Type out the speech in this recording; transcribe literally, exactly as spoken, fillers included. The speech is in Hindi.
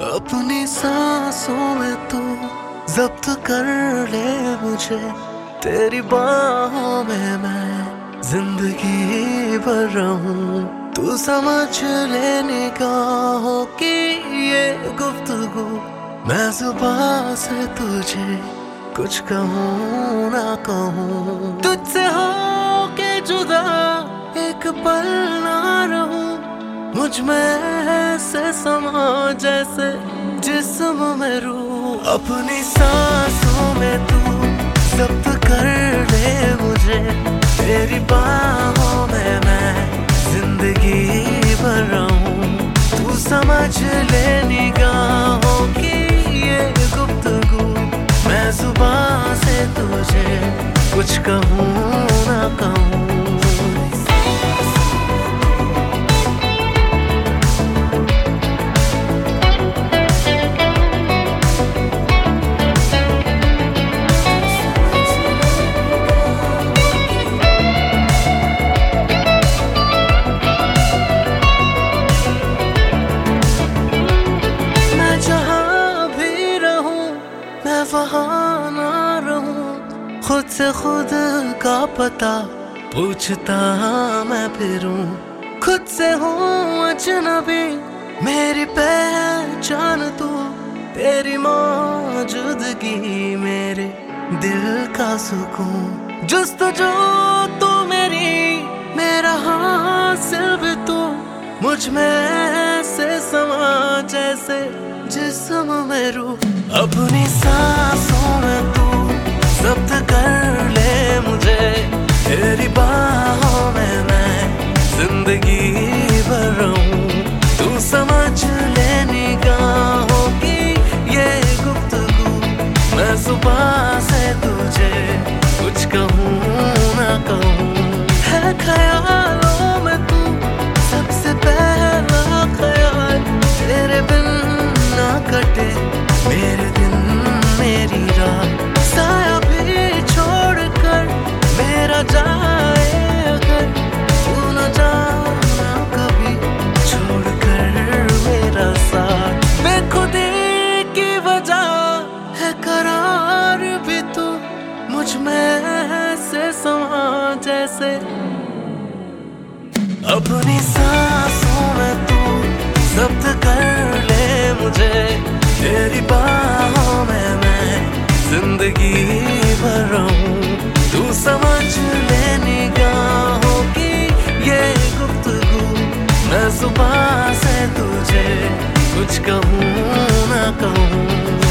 अपनी सांसों में तू जब्त कर ले मुझे, तेरी बाहों में मैं जिंदगी भर रहूं। तू समझ ले निगाहों की ये गुफ्तगू, मैं जुबान से तुझे कुछ कहूँ ना कहूँ। तुझसे हो के जुदा एक पल ना रहूं, मुझ में से समा जैसे जिस्म में रूह। अपनी सांसों में तू जब्त कर ले मुझे, तेरी बाहों में मैं जिंदगी भर रहूं। तू समझ ले निगाहों की ये गुफ्तगू, मैं जुबान से तुझे कुछ कहूँ ना कहूँ। वहाँ ना रहूं, खुद से खुद का पता पूछता मैं फिरूं। खुद से हूँ अजनबी, मेरी पहचान तू, तेरी मौजूदगी मेरे दिल का सुकून। जुस्तजू तू मेरी, मेरा हासिल भी तू, मुझ में से समा जैसे जिस्म में रूह। अपनी सांसों में तू जब्त कर ले मुझे, तेरी बाहों में मैं जिंदगी भर रहूं। तू समझ ले निगाहों की ये गुफ्तगू, मैं जुबान से तुझे कुछ कहूँ ना कहूँ। है ख्यालों में तू सबसे पहला ख्याल, तेरे बिन ना कटे मेरे दिन मेरी रात। साया भी छोड़कर मेरा जाए अगर, तू न जाना कभी छोड़कर मेरा साथ। बेखुदी की वजह है करार भी तू, मुझ में से समा जैसे। अपनी सांसों में तू जब्त कर ले मुझे, तेरी बाहों में मैं जिंदगी भर रहूं। तू समझ ले निगाहों की ये गुफ्तगू, मैं जुबान से तुझे कुछ कहूँ ना कहूँ।